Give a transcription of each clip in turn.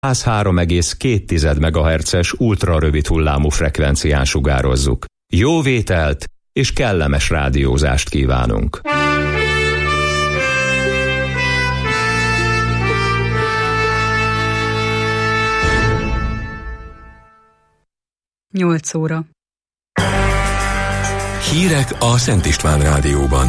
103,2 MHz-es ultrarövid hullámú frekvencián sugározzuk. Jó vételt és kellemes rádiózást kívánunk! Nyolc óra. Hírek a Szent István Rádióban.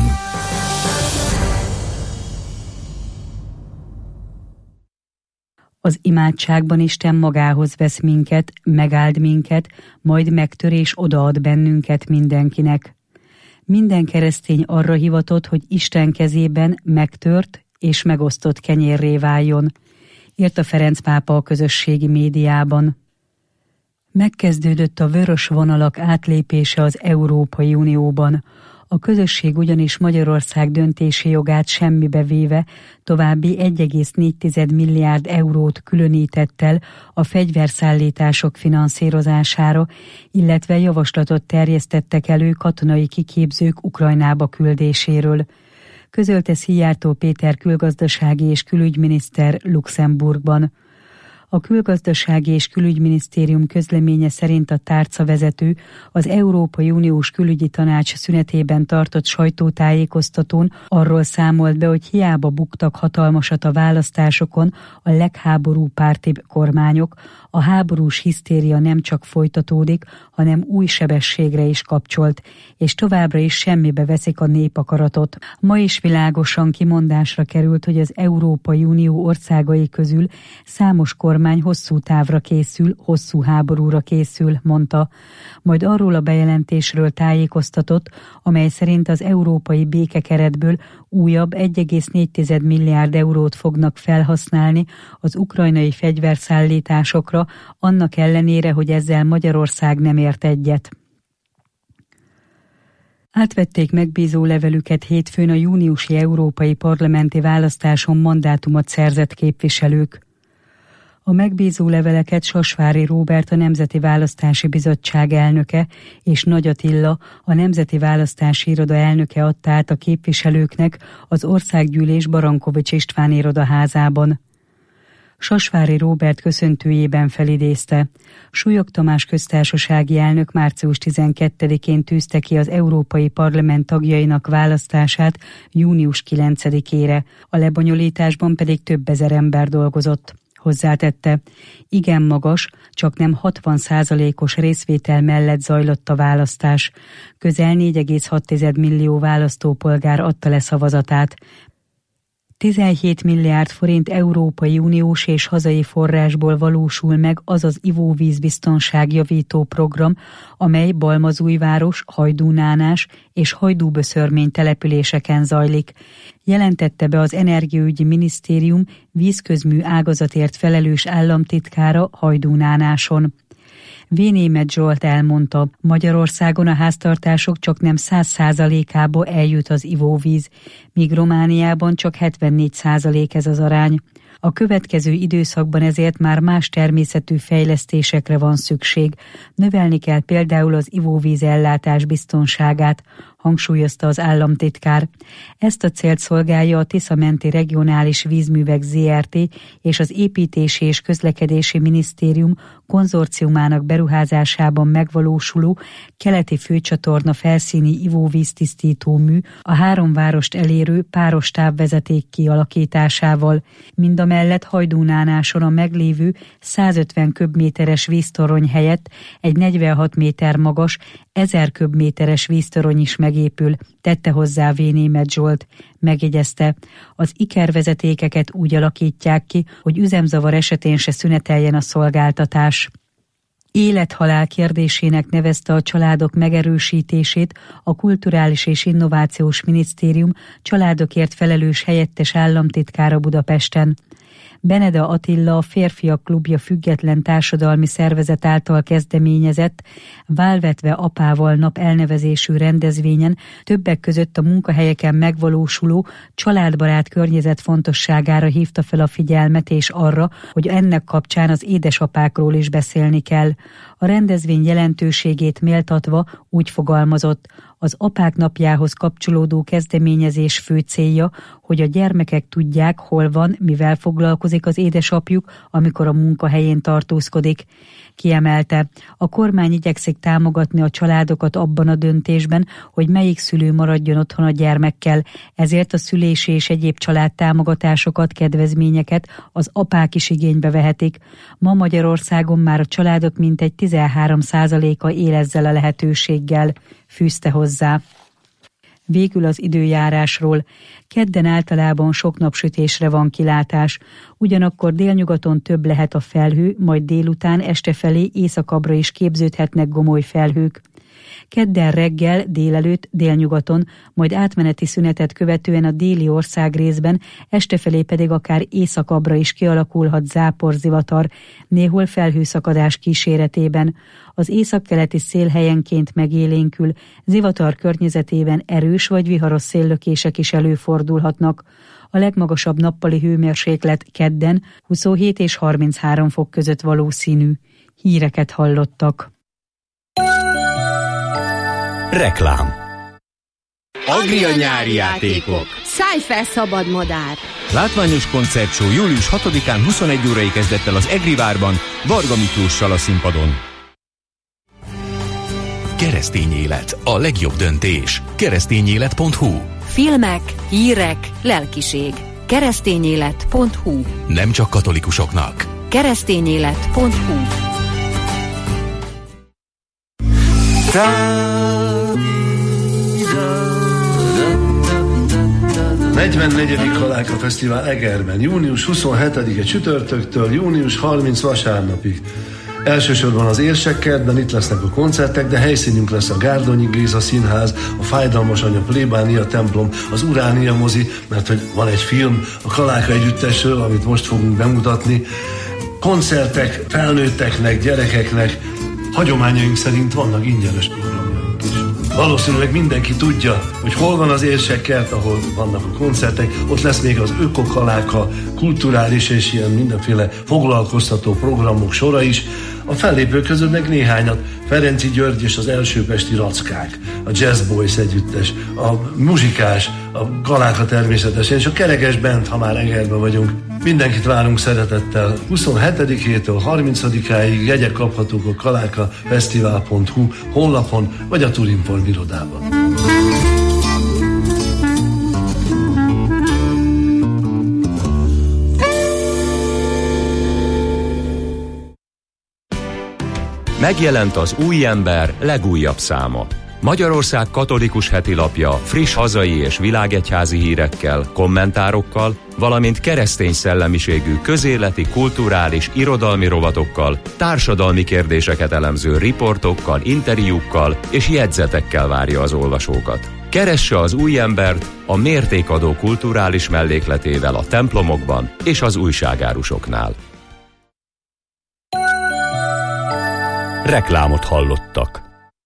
Az imádságban Isten magához vesz minket, megáld minket, majd megtör és odaad bennünket mindenkinek. Minden keresztény arra hivatott, hogy Isten kezében megtört és megosztott kenyérré váljon, írta Ferenc pápa a közösségi médiában. Megkezdődött a vörös vonalak átlépése az Európai Unióban. A közösség ugyanis Magyarország döntési jogát semmibe véve további 1,4 milliárd eurót különített el a fegyverszállítások finanszírozására, illetve javaslatot terjesztettek elő katonai kiképzők Ukrajnába küldéséről. Közölte Szijjártó Péter külgazdasági és külügyminiszter Luxemburgban. A Külgazdasági és Külügyminisztérium közleménye szerint a tárcavezető az Európai Uniós Külügyi Tanács szünetében tartott sajtótájékoztatón arról számolt be, hogy hiába buktak hatalmasat a választásokon a legháborúpártibb kormányok, a háborús hisztéria nem csak folytatódik, hanem új sebességre is kapcsolt, és továbbra is semmibe veszik a népakaratot. Ma is világosan kimondásra került, hogy az Európai Unió országai közül számos kormány hosszú távra készül, hosszú háborúra készül, mondta. Majd arról a bejelentésről tájékoztatott, amely szerint az európai békekeretből újabb 1,4 milliárd eurót fognak felhasználni az ukrajnai fegyverszállításokra, annak ellenére, hogy ezzel Magyarország nem ért egyet. Átvették megbízó levelüket hétfőn a júniusi európai parlamenti választáson mandátumot szerzett képviselők. A megbízó leveleket Sasvári Róbert, a Nemzeti Választási Bizottság elnöke, és Nagy Attila, a Nemzeti Választási Iroda elnöke adta át a képviselőknek az Országgyűlés Barankovics István irodaházában. Sasvári Róbert köszöntőjében felidézte: Súlyog Tamás köztársasági elnök március 12-én tűzte ki az Európai Parlament tagjainak választását június 9-ére, a lebonyolításban pedig több ezer ember dolgozott. Hozzátette: igen magas, csak nem 60%-os részvétel mellett zajlott a választás. Közel 4,6 millió választópolgár adta le szavazatát. 17 milliárd forint Európai Uniós és hazai forrásból valósul meg az az ivóvízbiztonság javító program, amely Balmazújváros, Hajdúnánás és Hajdúböszörmény településeken zajlik. Jelentette be az Energiaügyi Minisztérium vízközmű ágazatért felelős államtitkára Hajdúnánáson. Vénémet Zsolt elmondta, Magyarországon a háztartások csak nem 100%-ába eljut az ivóvíz, míg Romániában csak 74% ez az arány. A következő időszakban ezért már más természetű fejlesztésekre van szükség. Növelni kell például az ivóvíz ellátás biztonságát, hangsúlyozta az államtitkár. Ezt a célt szolgálja a Tisza-menti Regionális Vízművek Zrt. És az Építési és Közlekedési Minisztérium konzorciumának beruházásában megvalósuló keleti főcsatorna felszíni ivóvíztisztító mű a 3 várost elérő páros távvezeték kialakításával. Mindamellett Hajdúnánáson a meglévő 150 köbméteres víztorony helyett egy 46 méter magas, 1000 köbméteres víztorony is megépül, tette hozzá Vénémet Zsolt. Megjegyezte, az ikervezetékeket úgy alakítják ki, hogy üzemzavar esetén se szüneteljen a szolgáltatás. Élet-halál kérdésének nevezte a családok megerősítését a Kulturális és Innovációs Minisztérium családokért felelős helyettes államtitkára Budapesten. Beneda Attila, a Férfiak Klubja független társadalmi szervezet által kezdeményezett Válvetve apával nap elnevezésű rendezvényen többek között a munkahelyeken megvalósuló családbarát környezet fontosságára hívta fel a figyelmet, és arra, hogy ennek kapcsán az édesapákról is beszélni kell. A rendezvény jelentőségét méltatva úgy fogalmazott: Az Apák Napjához kapcsolódó kezdeményezés fő célja, hogy a gyermekek tudják, hol van, mivel foglalkozik az édesapjuk, amikor a munkahelyén tartózkodik. Kiemelte, a kormány igyekszik támogatni a családokat abban a döntésben, hogy melyik szülő maradjon otthon a gyermekkel, ezért a szülési és egyéb családtámogatásokat, kedvezményeket az apák is igénybe vehetik. Ma Magyarországon már a családok mintegy 13%-a él ezzel a lehetőséggel, fűzte hozzá. Végül az időjárásról. Kedden általában sok napsütésre van kilátás, ugyanakkor délnyugaton több lehet a felhő, majd délután este felé északabbra is képződhetnek gomoly felhők. Kedden reggel, délelőtt, délnyugaton, majd átmeneti szünetet követően a déli országrészben, este felé pedig akár északabbra is kialakulhat záporzivatar, néhol felhőszakadás kíséretében. Az északkeleti szél helyenként megélénkül, zivatar környezetében erős vagy viharos széllökések is előfordulhatnak. A legmagasabb nappali hőmérséklet kedden 27 és 33 fok között valószínű. Híreket hallottak. Reklám. Agria nyári játékok. Szállj fel, szabad madár! Látványos koncertshow július 6-án 21 órai kezdett el az Egrivárban, Varga Miklóssal a színpadon. Keresztény élet. A legjobb döntés. Keresztényélet.hu. Filmek, hírek, lelkiség. Keresztényélet.hu. Nem csak katolikusoknak. Keresztényélet.hu. 44. Kaláka Fesztivál Egerben, június 27-e csütörtöktől június 30 vasárnapig. Elsősorban az Érsekkertben itt lesznek a koncertek, de helyszínünk lesz a Gárdonyi Géza Színház, a Fájdalmas Anya plébánia templom, az Uránia mozi, mert hogy van egy film a Kaláka együttesről, amit most fogunk bemutatni. Koncertek felnőtteknek, gyerekeknek, hagyományaink szerint vannak ingyenes programjaink is. Valószínűleg mindenki tudja, hogy hol van az Érsekkert, ahol vannak a koncertek, ott lesz még az Ökokaláka, kulturális és ilyen mindenféle foglalkoztató programok sora is. A fellépők közül meg néhányat, Ferenci György és az Elsőpesti Rackák, a Jazz Boys együttes, a muzsikás, a Kaláka természetesen, és a Kerekes Band, ha már Egerben vagyunk. Mindenkit várunk szeretettel. 27-től 30-áig jegyek kaphatók a kalákafesztivál.hu honlapon, vagy a Turinform irodában. Megjelent az Új Ember legújabb száma. Magyarország katolikus hetilapja friss hazai és világegyházi hírekkel, kommentárokkal, valamint keresztény szellemiségű közéleti, kulturális, irodalmi rovatokkal, társadalmi kérdéseket elemző riportokkal, interjúkkal és jegyzetekkel várja az olvasókat. Keresse az Új Embert a mértékadó kulturális mellékletével a templomokban és az újságárusoknál. Reklámot hallottak.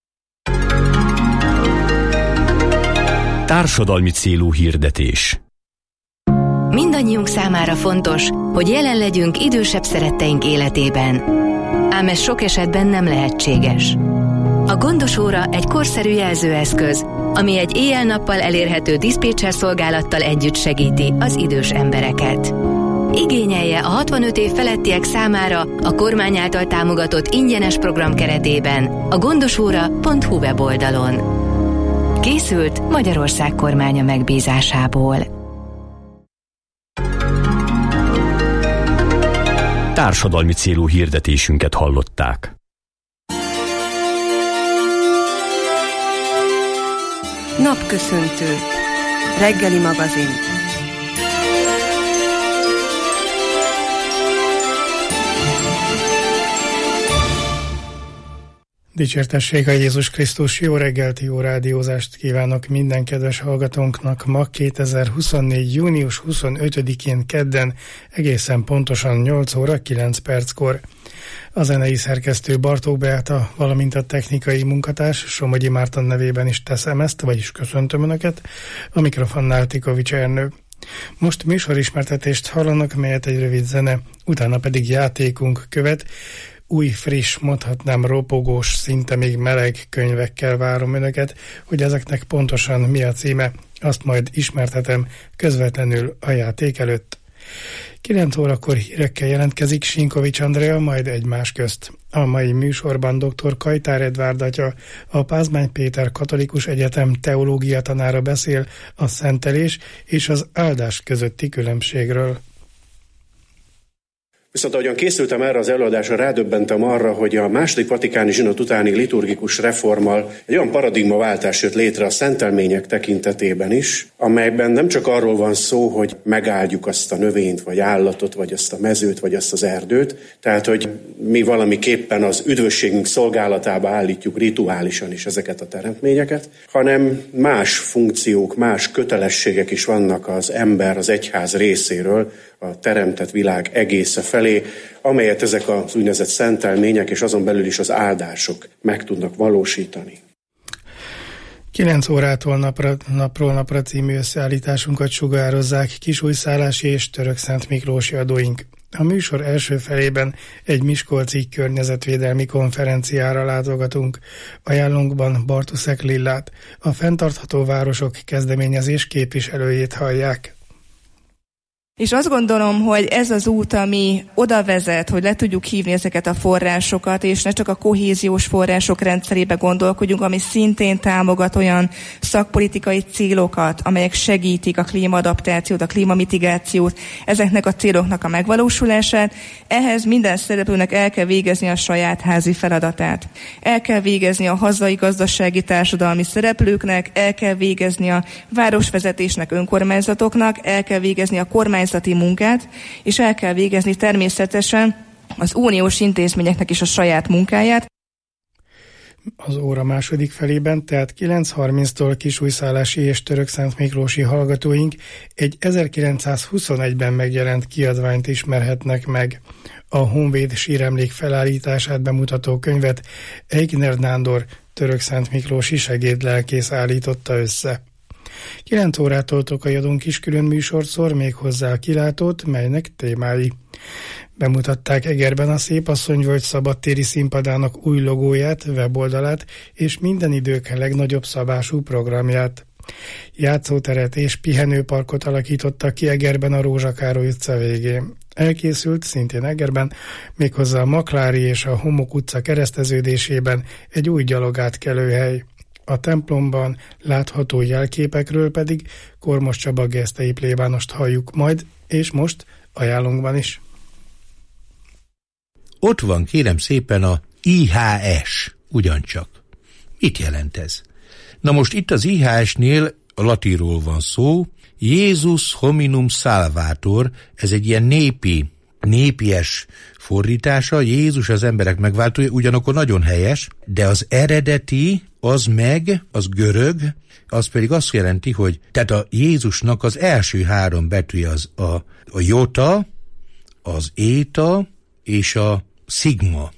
Társadalmi célú hirdetés. Mindannyiunk számára fontos, hogy jelen legyünk idősebb szeretteink életében. Ám ez sok esetben nem lehetséges. A Gondos óra egy korszerű jelzőeszköz, ami egy éjjel-nappal elérhető diszpécser szolgálattal együtt segíti az idős embereket. Igényelje a 65 év felettiek számára a kormány által támogatott ingyenes program keretében a gondosóra.hu weboldalon. Készült Magyarország kormánya megbízásából. Társadalmi célú hirdetésünket hallották. Napköszöntő. Reggeli magazin. Dicsértessék a Jézus Krisztus, jó reggelt, jó rádiózást kívánok minden kedves hallgatónknak ma 2024. június 25-én kedden, egészen pontosan 8 óra 9 perckor. A zenei szerkesztő Bartók Beáta, valamint a technikai munkatárs Somogyi Márton nevében is teszem ezt, vagyis köszöntöm Önöket, a mikrofonnál Tikovics Ernő. Most műsorismertetést hallanak, melyet egy rövid zene, utána pedig játékunk követ. új, friss, mondhatnám ropogós, szinte még meleg könyvekkel várom önöket, hogy ezeknek pontosan mi a címe, azt majd ismertetem közvetlenül a játék előtt. 9 órakor hírekkel jelentkezik Sinkovics Andrea, majd egymás közt. A mai műsorban dr. Kajtár Edvárd atya, a Pázmány Péter Katolikus Egyetem teológia tanára beszél a szentelés és az áldás közötti különbségről. Viszont ahogyan készültem erre az előadásra, rádöbbentem arra, hogy a második vatikáni zsinat utáni liturgikus reformmal egy olyan paradigmaváltás jött létre a szentelmények tekintetében is, amelyben nem csak arról van szó, hogy megáldjuk azt a növényt, vagy állatot, vagy azt a mezőt, vagy azt az erdőt, tehát hogy mi valamiképpen az üdvösségünk szolgálatába állítjuk rituálisan is ezeket a teremtményeket, hanem más funkciók, más kötelességek is vannak az ember, az egyház részéről, a teremtett világ egésze felé, amelyet ezek az úgynevezett szentelmények és azon belül is az áldások meg tudnak valósítani. 9 órától napról napra című összeállításunkat sugározzák Kisújszállási és Törökszent Miklósi adóink. A műsor első felében egy miskolci környezetvédelmi konferenciára látogatunk. Ajánlónkban Bartuszek Lillát, a Fenntartható Városok kezdeményezés képviselőjét hallják. És azt gondolom, hogy ez az út, ami oda vezet, hogy le tudjuk hívni ezeket a forrásokat, és ne csak a kohéziós források rendszerébe gondolkodjunk, ami szintén támogat olyan szakpolitikai célokat, amelyek segítik a klímaadaptációt, a klímamitigációt, ezeknek a céloknak a megvalósulását. Ehhez minden szereplőnek el kell végezni a saját házi feladatát. El kell végezni a hazai gazdasági társadalmi szereplőknek, el kell végezni a városvezetésnek, önkormányzatoknak, el kell végezni a kormányzati munkát, és el kell végezni természetesen az uniós intézményeknek is a saját munkáját. Az óra második felében, tehát 9:30-tól Kisújszállási és Törökszent Miklósi hallgatóink egy 1921-ben megjelent kiadványt ismerhetnek meg. A Honvéd síremlék felállítását bemutató könyvet Eigner Nándor Törökszent Miklósi segédlelkész állította össze. 9 órától Tokai Adón kis külön műsort szól még hozzá a kilátót, melynek témái. Bemutatták Egerben a Szépasszonyvölgy szabadtéri színpadának új logóját, weboldalát és minden idők legnagyobb szabású programját. Játszóteret és pihenőparkot alakítottak ki Egerben a Rózsa Károly utca végén. Elkészült szintén Egerben, méghozzá a Maklári és a Homok utca kereszteződésében egy új gyalogátkelőhely. A templomban látható jelképekről pedig Kormos Csaba gesztei plébánost halljuk majd, és most ajánlónkban is. Ott van kérem szépen a IHS, ugyancsak. Mit jelent ez? Na most itt az IHS-nél a latinról van szó, Jézus hominum salvator, ez egy ilyen népies fordítása, Jézus az emberek megváltója, ugyanakkor nagyon helyes, de az eredeti, az görög, az pedig azt jelenti, hogy tehát a Jézusnak az első 3 betűje az a jota, az éta és a szigma.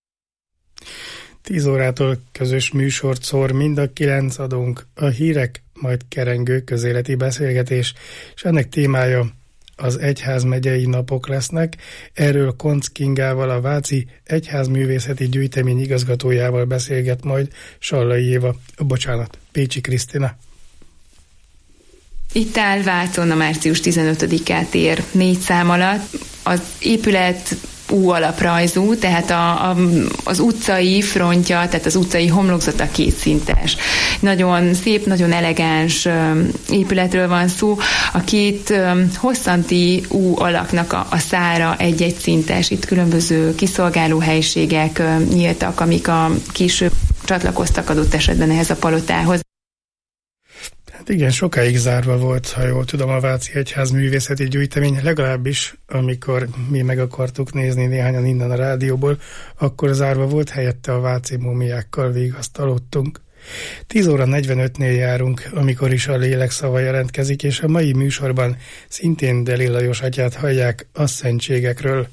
10 órától közös műsort szór mind a 9 adónk, a hírek, majd kerengő közéleti beszélgetés, és ennek témája az egyházmegyei napok lesznek. Erről Koncz Kingával, a Váci Egyházművészeti Gyűjtemény igazgatójával beszélget majd Pécsi Krisztina. Itt áll Vácon a március 15-át ér 4 szám alatt. Az épület U alaprajzú, tehát az utcai frontja, tehát az utcai homlokzata kétszintes. Nagyon szép, nagyon elegáns épületről van szó. A két hosszanti U alaknak a szára egy-egy szintes. Itt különböző kiszolgáló helyiségek nyíltak, amik később csatlakoztak adott esetben ehhez a palotához. Hát igen, sokáig zárva volt, ha jól tudom, a Váci Egyházművészeti Gyűjtemény, legalábbis amikor mi meg akartuk nézni néhányan innen a rádióból, akkor zárva volt, helyette a váci múmiákkal vigasztalodtunk. 10 óra 45-nél járunk, amikor is a lélek szava jelentkezik, és a mai műsorban szintén Deli Lajos atyát hallják a szentségekről.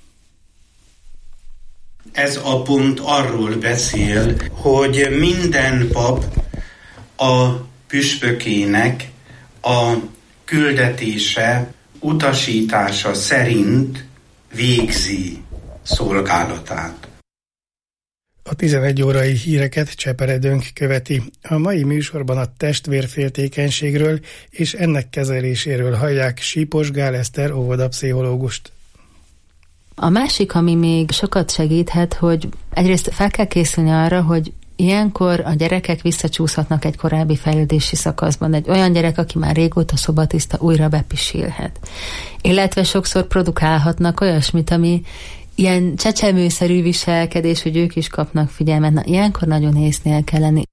Ez a pont arról beszél, hogy minden pap a püspökének a küldetése, utasítása szerint végzi szolgálatát. A 11 órai híreket Cseperedőnk követi. A mai műsorban a testvérféltékenységről és ennek kezeléséről hallják Sípos Gál Eszter óvodapszichológust. A másik, ami még sokat segíthet, hogy egyrészt fel kell készülni arra, hogy ilyenkor a gyerekek visszacsúszhatnak egy korábbi fejlődési szakaszban. Egy olyan gyerek, aki már régóta szobatiszta, újra bepisilhet. Illetve sokszor produkálhatnak olyasmit, ami ilyen csecsemőszerű viselkedés, hogy ők is kapnak figyelmet. Na, ilyenkor nagyon észnél kell lenni.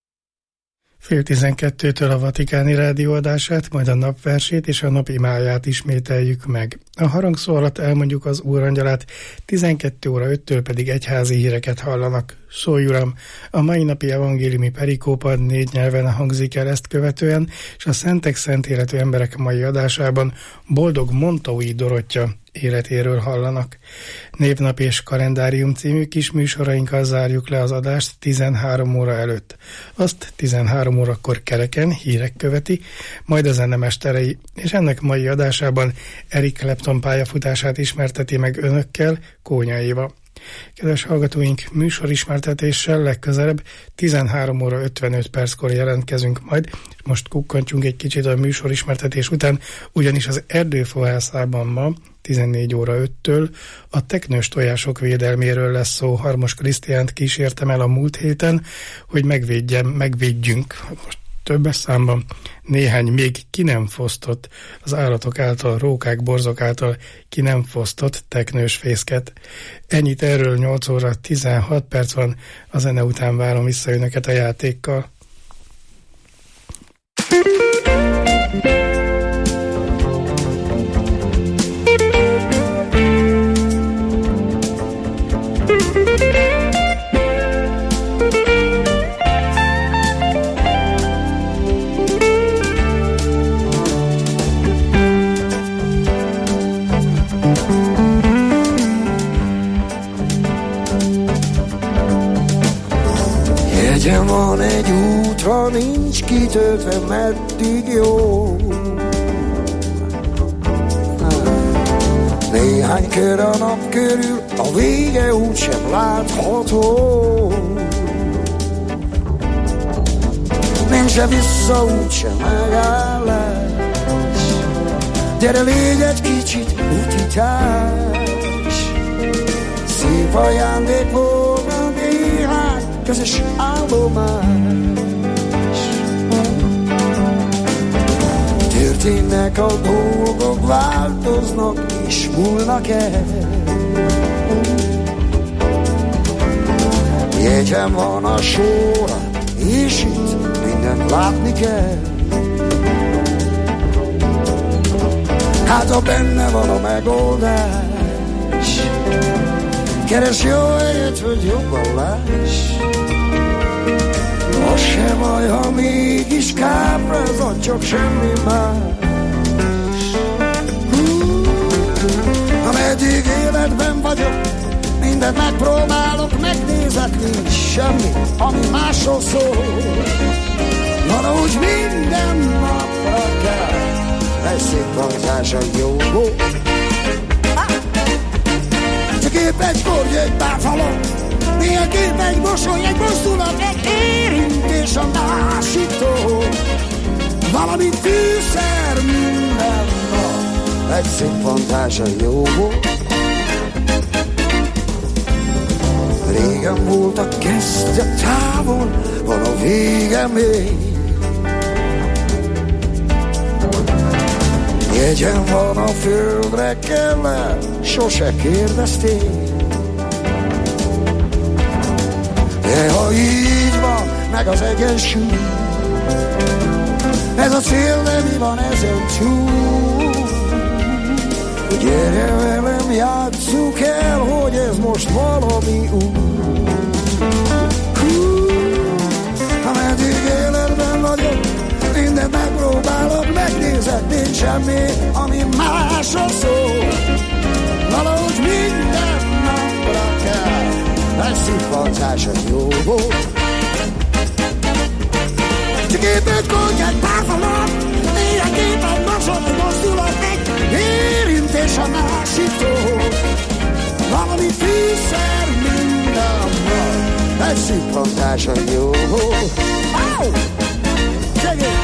11:30 a Vatikáni rádióadását, majd a napversét és a napimáját ismételjük meg. A harangszó alatt elmondjuk az Úrangyalát, 12:05 pedig egyházi híreket hallanak. Szólj Uram! A mai napi evangéliumi perikópa 4 nyelven hangzik el ezt követően, és a Szentek Szent Életű Emberek mai adásában Boldog Montaui Dorottya életéről hallanak. Névnap és kalendárium című kis műsorainkkal zárjuk le az adást 13 óra előtt. Azt 13 órakor kereken hírek követi, majd a zene mesterei, és ennek mai adásában Eric Clapton pályafutását ismerteti meg önökkel Kónya Éva. Kedves hallgatóink, műsorismertetéssel legközelebb 13 óra 55 perckor jelentkezünk majd, és most kukkantsunk egy kicsit a műsorismertetés után, ugyanis az Erdőfohászában ma 14 óra 5-től a teknős tojások védelméről lesz szó. Harmos Krisztiánt kísértem el a múlt héten, hogy megvédjünk, most többes számban, néhány még ki nem fosztott, az állatok által, rókák, borzok által ki nem fosztott teknős fészket. Ennyit erről, 8 óra 16 perc van, a zene után várom vissza önöket a játékkal. Jegyem van egy útra, nincs kitöltve, meddig jó. Néhány kör a nap körül, a vége úgysem látható. Nincs se vissza, úgysem megállás. Gyere, légy egy kicsit utitás. Szép ajándék volna néhány közös állomás. Történnek a dolgok, változnak és múlnak el. Jegyem van a sorra, és itt mindent látni kell. Hát ha benne van a megoldás, keres jó helyet, hogy jobban láss. Az se baj, ha mégis káprázat, csak semmi más. Ameddig életben vagyok, mindent megpróbálok, megnézek, nincs semmi, ami másról szól. Valahogy minden napra kell egy szép vonzása jó. Csak épp egy korgy, egy párfalom, néha kép egy mosoly, egy mozdulat, egy érintés a másiktól. Valami fűszer minden nap, egy szép fantása jó. Régen volt a kezdet távol, van a vége még. Jegyem van a földre kell, sose kérdezték. De ha így van, meg az egyensúly, ez a cél, de mi van ezen túl? Gyere velem, játsszuk el, hogy ez most valami új. Ameddig életben vagyok, mindent megpróbálok, megnézek, nincs semmi, ami másra szól. Valahogy minden napra kell egy szívvancás, egy jó volt. Csak épp egy korty, egy párfalom, néha kép egy mozdulat, egy mozdulat, egy érintés a másiktól. valami fűszer minden nap, egy szippantáson jó. Oh! Check it!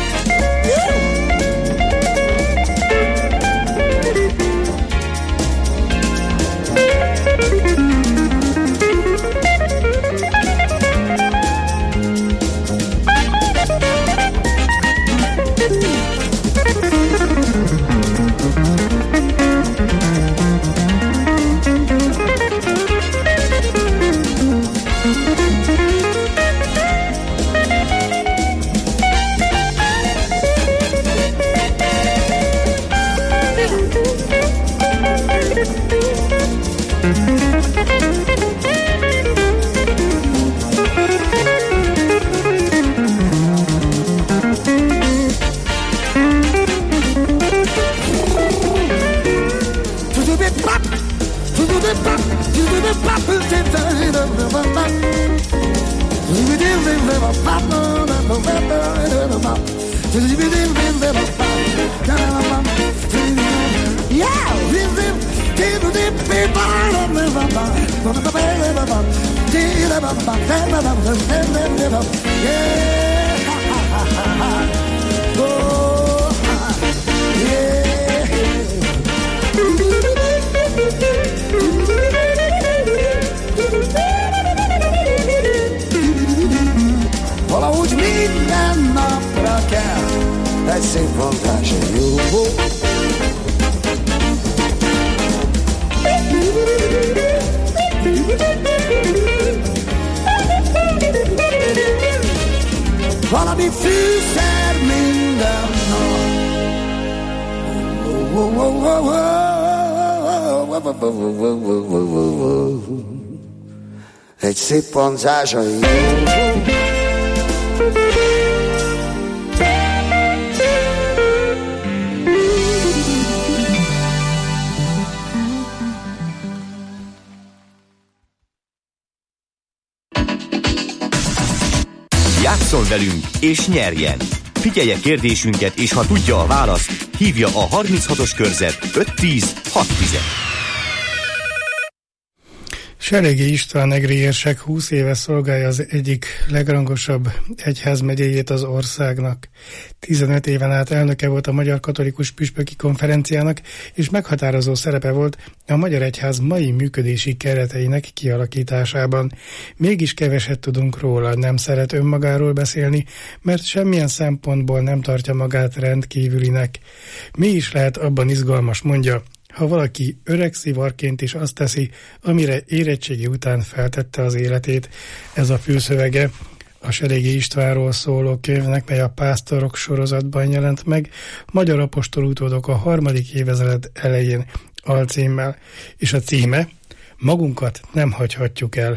Valahogy minden napra kell egy szép mondás, jó. Valami fűszer minden nap. Egy szép pontás, jó. Játsszon velünk és nyerjen! Figyelje kérdésünket, és ha tudja a választ, hívja a 36-os körzet 510 610. Serégi István egri érsek 20 éve szolgálja az egyik legrangosabb egyházmegyéjét az országnak. 15 éven át elnöke volt a Magyar Katolikus Püspöki Konferenciának, és meghatározó szerepe volt a Magyar Egyház mai működési kereteinek kialakításában. Mégis keveset tudunk róla, nem szeret önmagáról beszélni, mert semmilyen szempontból nem tartja magát rendkívülinek. Mi is lehet abban izgalmas, mondja, ha valaki öreg szivarként is azt teszi, amire érettségi után feltette az életét. Ez a fülszövege a Serégi Istvánról szóló könyvnek, mely a Pásztorok sorozatban jelent meg, Magyar apostol utódok a 3. évezred elején alcímmel, és a címe Magunkat nem hagyhatjuk el.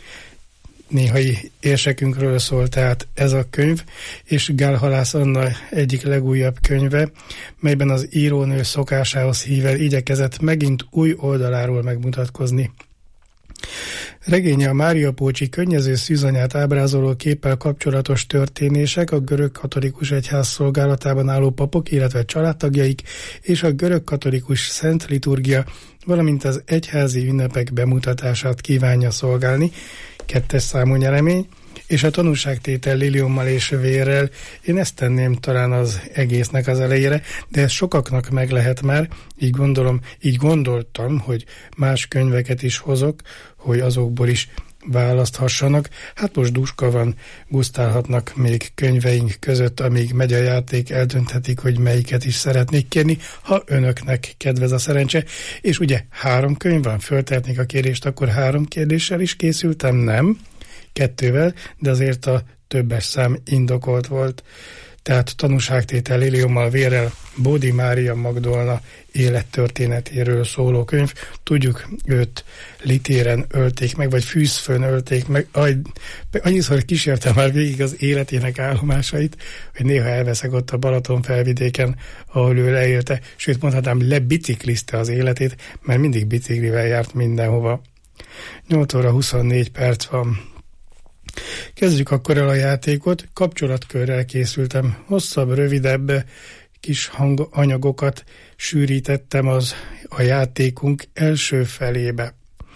Néhai érsekünkről szól tehát ez a könyv, és Gál Halász Anna egyik legújabb könyve, melyben az írónő szokásához híven igyekezett megint új oldaláról megmutatkozni. Regénye a Mária Pócsi könnyező szűzanyát ábrázoló képpel kapcsolatos történések, a görög katolikus egyház szolgálatában álló papok, illetve családtagjaik és a görög katolikus szent liturgia, valamint az egyházi ünnepek bemutatását kívánja szolgálni, 2. számú nyeremény, és a tanúságtétel liliommal és vérrel. Én ezt tenném talán az egésznek az elejére, de ez sokaknak meg lehet már, így gondoltam, hogy más könyveket is hozok, hogy azokból is választhassanak. Hát most duska van, gusztálhatnak még könyveink között, amíg megy a játék, eldönthetik, hogy melyiket is szeretnék kérni, ha önöknek kedvez a szerencse. És ugye 3 könyv van, föltehetnék a kérdést, akkor 3 kérdéssel is készültem, nem? 2-vel, de azért a többes szám indokolt volt. Tehát tanúságtétel liliommal vérrel, Bódi Mária Magdolna élettörténetéről szóló könyv. Tudjuk, őt litéren ölték meg, vagy fűzfön ölték meg. Annyiszor kísértem már végig az életének állomásait, hogy néha elveszek ott a Balaton felvidéken, ahol ő leélte, sőt mondhatnám, lebiciklizte az életét, mert mindig biciklivel járt mindenhova. 8 óra 24 perc van. Kezdjük akkor el a játékot. Kapcsolatkörrel készültem. Hosszabb, rövidebb kis hanganyagokat sűrítettem a játékunk első felébe.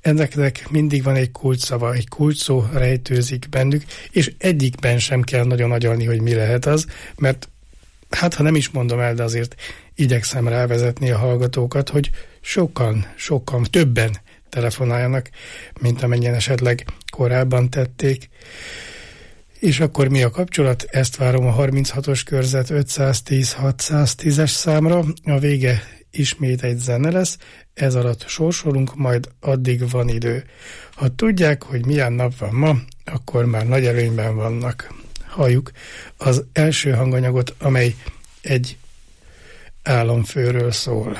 Ezeknek mindig van egy kulcsszava, egy kulcsszó rejtőzik bennük, és egyikben sem kell nagyon agyalni, hogy mi lehet az, mert hát ha nem is mondom el, de azért igyekszem rávezetni a hallgatókat, hogy sokan, többen telefonáljanak, mint amennyien esetleg korábban tették. És akkor mi a kapcsolat? Ezt várom a 36-os körzet 510-610-es számra. A vége ismét egy zene lesz, ez alatt sorsolunk, majd addig van idő. Ha tudják, hogy milyen nap van ma, akkor már nagy előnyben vannak. Halljuk az első hanganyagot, amely egy államfőről szól.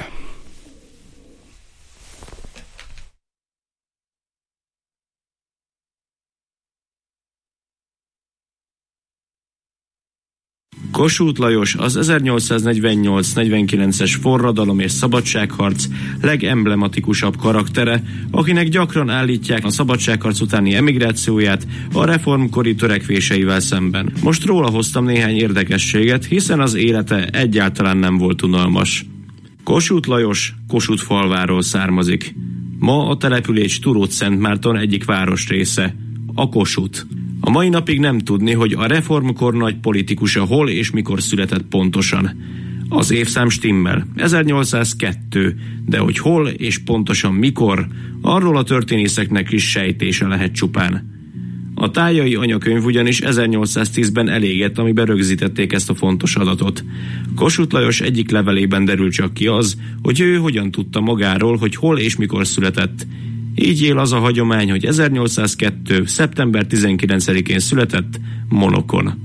Kossuth Lajos az 1848-49-es forradalom és szabadságharc legemblematikusabb karaktere, akinek gyakran állítják a szabadságharc utáni emigrációját a reformkori törekvéseivel szemben. Most róla hoztam néhány érdekességet, hiszen az élete egyáltalán nem volt unalmas. Kossuth Lajos Kossuth falváról származik. Ma a település Turót-Szentmárton egyik városrésze, a Kossuth. A mai napig nem tudni, hogy a reformkor nagy politikusa hol és mikor született pontosan. Az évszám stimmel, 1802, de hogy hol és pontosan mikor, arról a történészeknek is sejtése lehet csupán. A tájai anyakönyv ugyanis 1810-ben elégett, amiben rögzítették ezt a fontos adatot. Kossuth Lajos egyik levelében derül csak ki az, hogy ő hogyan tudta magáról, hogy hol és mikor született. Így él az a hagyomány, hogy 1802. szeptember 19-én született Monokon.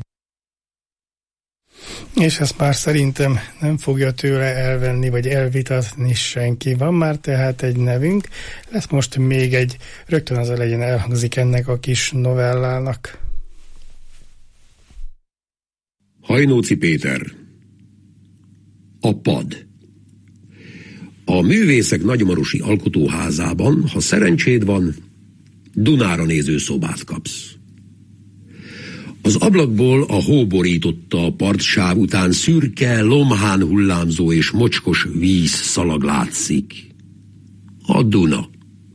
És ezt már szerintem nem fogja tőle elvenni, vagy elvitatni senki. Van már tehát egy nevünk, lesz most még egy, rögtön az elején elhangzik ennek a kis novellának. Hajnóci Péter. A pad. A Művészek Nagymarosi Alkotóházában, ha szerencséd van, Dunára néző szobát kapsz. Az ablakból a hó borította a partsáv után szürke, lomhán hullámzó és mocskos víz szalag látszik. A Duna.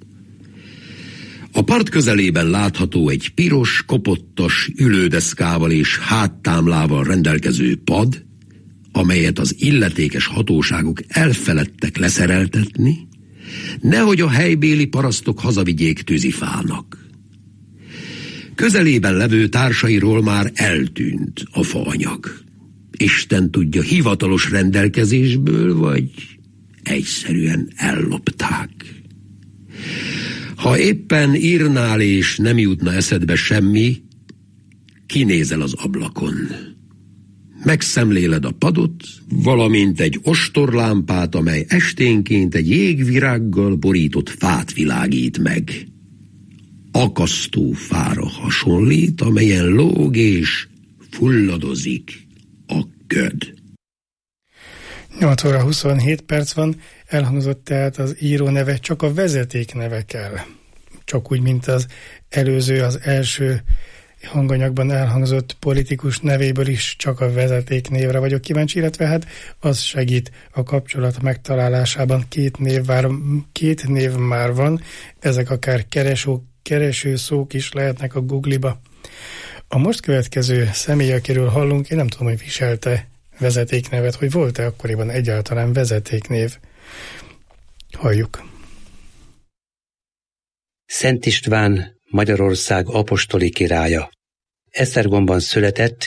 A part közelében látható egy piros, kopottas, ülődeszkával és háttámlával rendelkező pad, amelyet az illetékes hatóságok elfeledtek leszereltetni, nehogy a helybéli parasztok hazavigyék tűzifának. Közelében levő társairól már eltűnt a faanyag. Isten tudja, hivatalos rendelkezésből, vagy egyszerűen ellopták. Ha éppen írnál és nem jutna eszedbe semmi, kinézel az ablakon. Megszemléled a padot, valamint egy ostorlámpát, amely esténként egy jégvirággal borított fát világít meg. Akasztó fára hasonlít, amelyen lóg és fulladozik a köd. 8 óra 27 perc van, elhangzott tehát az író neve, csak a vezeték neve kell. Csak úgy, mint az előző, az első hanganyagban elhangzott politikus nevéből is csak a vezetéknévre vagyok kíváncsi, illetve hát az segít a kapcsolat megtalálásában. Két név már van, ezek akár kereső szók is lehetnek a Google-ba. A most következő személy, akiről hallunk, én nem tudom, hogy viselte vezetéknevet, hogy volt-e akkoriban egyáltalán vezetéknév. Halljuk. Szent István, Magyarország apostoli királya. Esztergomban született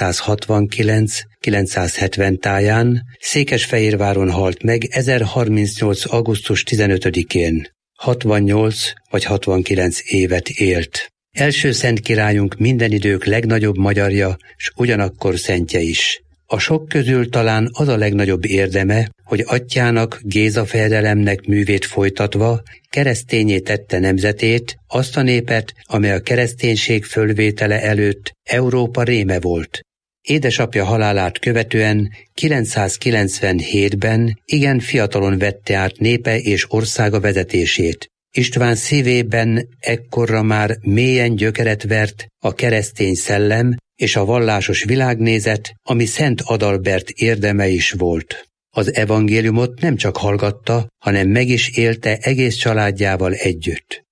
969-970 táján, Székesfehérváron halt meg 1038. augusztus 15-én. 68 vagy 69 évet élt. Első szent királyunk minden idők legnagyobb magyarja, s ugyanakkor szentje is. A sok közül talán az a legnagyobb érdeme, hogy atyjának, Géza fejedelemnek művét folytatva kereszténnyé tette nemzetét, azt a népet, amely a kereszténység fölvétele előtt Európa réme volt. Édesapja halálát követően 997-ben igen fiatalon vette át népe és országa vezetését. István szívében ekkorra már mélyen gyökeret vert a keresztény szellem és a vallásos világnézet, ami Szent Adalbert érdeme is volt. Az evangéliumot nem csak hallgatta, hanem meg is élte egész családjával együtt.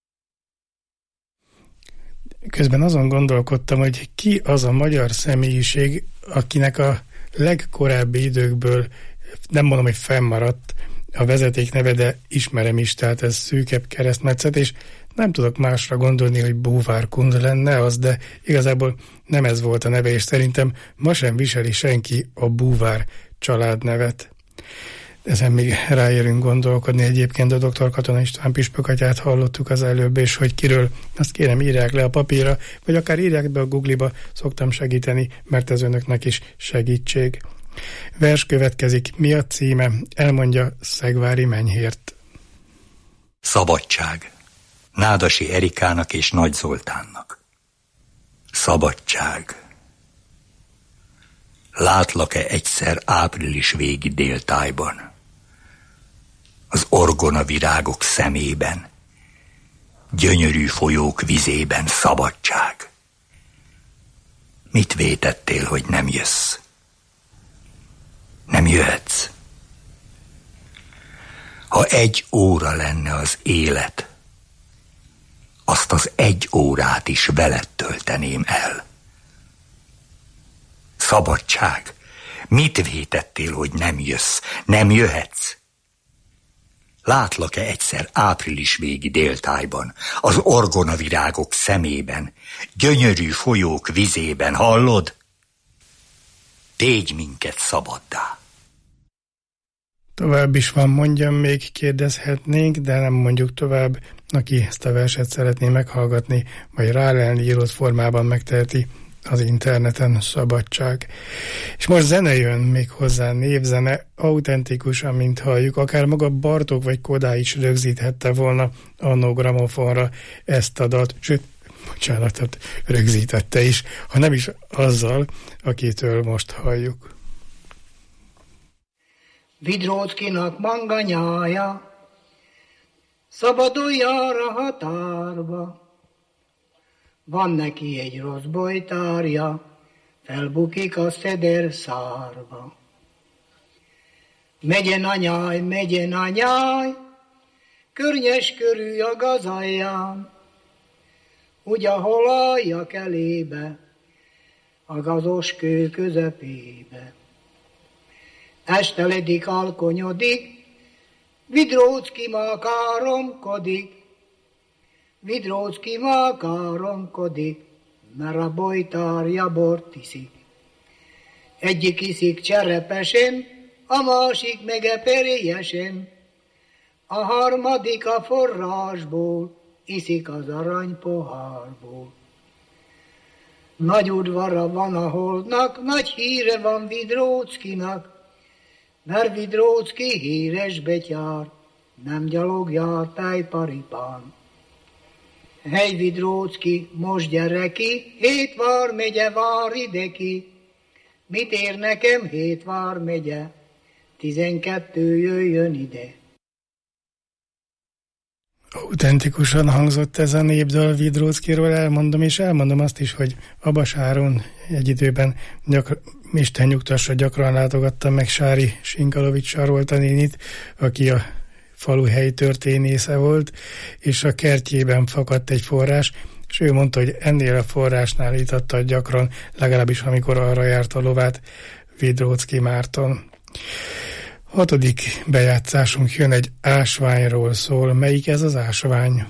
Közben azon gondolkodtam, hogy ki az a magyar személyiség, akinek a legkorábbi időkből, nem mondom, hogy fennmaradt a vezetékneve, de ismerem is, tehát ez szűkebb keresztmetszet, és nem tudok másra gondolni, hogy Búvár Kund lenne az, de igazából nem ez volt a neve, és szerintem ma sem viseli senki a Búvár családnevet. Ezen még ráérünk gondolkodni. Egyébként a dr. Katona István püspökatyát hallottuk az előbb, és hogy kiről, azt kérem írják le a papírra, vagy akár írják be a Google-ba, szoktam segíteni, mert ez önöknek is segítség. Vers következik, mi a címe? Elmondja Szegvári Menyhért. Szabadság. Nádasi Erikának és Nagy Zoltánnak. Szabadság. Látlak-e egyszer április végi déltájban, az orgonavirágok szemében, gyönyörű folyók vizében, szabadság. Mit vétettél, hogy nem jössz? Nem jöhetsz. Ha 1 óra lenne az élet, azt az 1 órát is veled tölteném el. Szabadság. Mit vétettél, hogy nem jössz? Nem jöhetsz? Látlak-e egyszer április végi déltájban, az orgonavirágok szemében, gyönyörű folyók vizében, hallod? Tégy minket szabaddá. Tovább is van, mondjam, még kérdezhetnénk, de nem mondjuk tovább. Aki ezt a verset szeretné meghallgatni, vagy rálelni írott formában megteheti az interneten, szabadság. És most zene jön még hozzá, névzene, autentikusan, mint halljuk, akár maga Bartók vagy Kodály is rögzíthette volna annó gramofonra ezt a dalt, sőt, bocsánatot, rögzítette is, ha nem is azzal, akitől most halljuk. Vidróckinak manganyája, szabadulj arra határba, van neki egy rossz bojtárja, felbukik a szeder szárba. Megyen anyáj, környes körű a gazalján, úgy ahol alljak elébe, a gazos kő közepébe. Esteledik, alkonyodik, Vidrócki ma káromkodik, mert a bojtárja bort iszik. Egyik iszik cserepesen, a másik meg eperélyesen, a harmadik a forrásból, iszik az aranypohárból. Nagy udvara van a holdnak, nagy híre van Vidróckinak, mert Vidrócki híres betyár, nem gyalog jár tájparipán. Hely Vidrócki, most gyere ki, 7 vármegye vár ide ki. Mit ér nekem 7 vármegye, 12 jöjjön ide. Autentikusan hangzott ez a népdal Vidróckiról, elmondom azt is, hogy Abasáron egy időben Isten nyugtassa, gyakran látogattam meg Sári Sinkalovics Sarolta nénit, aki a falu helytörténésze volt, és a kertjében fakadt egy forrás, és ő mondta, hogy ennél a forrásnál ítatta gyakran, legalábbis amikor arra járt a lovát, Vidrócki Márton. 6. bejátszásunk jön, egy ásványról szól. Melyik ez az ásvány?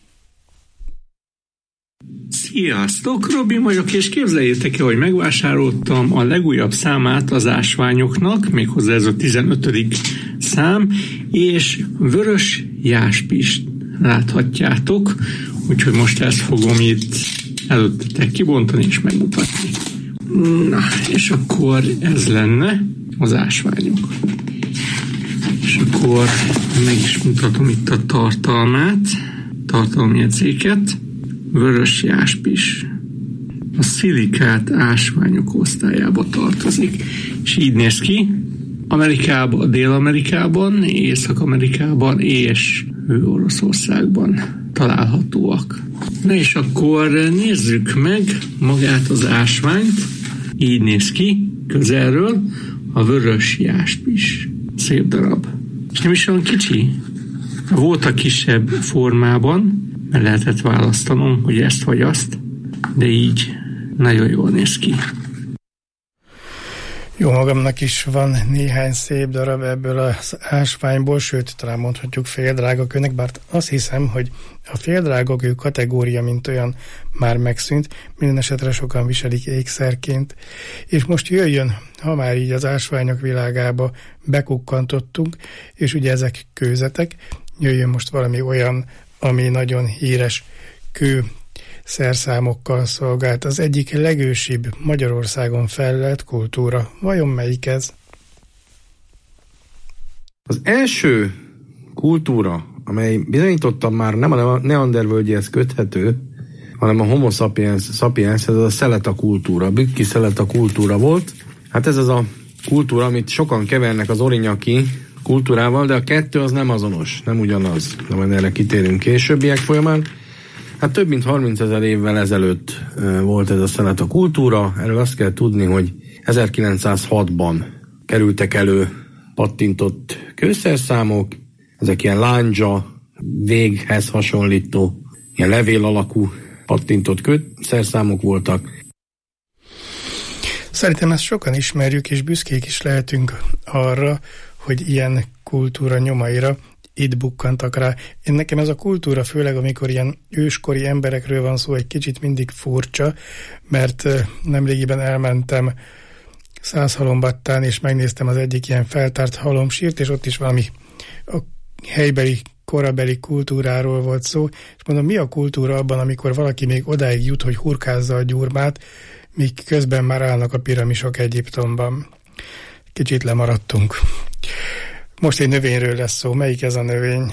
Sziasztok, Robin vagyok, és képzeljétek el, hogy megvásároltam a legújabb számát az ásványoknak, méghozzá ez a 15. szám, és vörös jáspist láthatjátok, úgyhogy most ezt fogom itt előttetek kibontani és megmutatni. Na, és akkor ez lenne az ásványok. És akkor meg is mutatom itt a tartalomjegyzéket. Vörös jáspis a szilikát ásványok osztályába tartozik, és így néz ki. Amerikában, Dél-Amerikában, Észak-Amerikában és Oroszországban találhatóak. Na és akkor nézzük meg magát az ásványt. Így néz ki közelről. a vörös jáspis. Szép darab. És nem is olyan kicsi. Volt a kisebb formában, mert lehetett választanom, hogy ezt vagy azt, de így nagyon jól néz ki. Jó, magamnak is van néhány szép darab ebből az ásványból, sőt, talán mondhatjuk féldrágakőnek, bár azt hiszem, hogy a féldrágakő kategória, mint olyan, már megszűnt, minden esetre sokan viselik ékszerként. És most jöjjön, ha már így az ásványok világába bekukkantottunk, és ugye ezek kőzetek, jöjjön most valami olyan, ami nagyon híres kő szerszámokkal szolgált. Az egyik legősibb Magyarországon fellelt kultúra. Vajon melyik ez? Az első kultúra, amely bizonyítottan már nem a neandervölgyihez köthető, hanem a homo sapienshez, ez a szeleta kultúra, a bükki szeleta kultúra volt. Hát ez az a kultúra, amit sokan kevernek az orinyaki kultúrával, de a kettő az nem azonos, nem ugyanaz. De majd erre kitérünk későbbiek folyamán. Hát több mint 30 000 évvel ezelőtt volt ez a szeleta kultúra. Erről azt kell tudni, hogy 1906-ban kerültek elő pattintott kőszerszámok, ezek ilyen lándzsa, véghez hasonlító, ilyen levél alakú pattintott kőszerszámok voltak. Szerintem ezt sokan ismerjük, és büszkék is lehetünk arra, hogy ilyen kultúra nyomaira itt bukkantak rá. Nekem ez a kultúra, főleg amikor ilyen őskori emberekről van szó, egy kicsit mindig furcsa, mert nemrégiben elmentem Százhalombattán, és megnéztem az egyik ilyen feltárt halomsírt, és ott is valami a helybeli, korabeli kultúráról volt szó, és mondom, mi a kultúra abban, amikor valaki még odáig jut, hogy hurkázza a gyurmát, míg közben már állnak a piramisok Egyiptomban. Kicsit lemaradtunk. Most egy növényről lesz szó. Melyik ez a növény?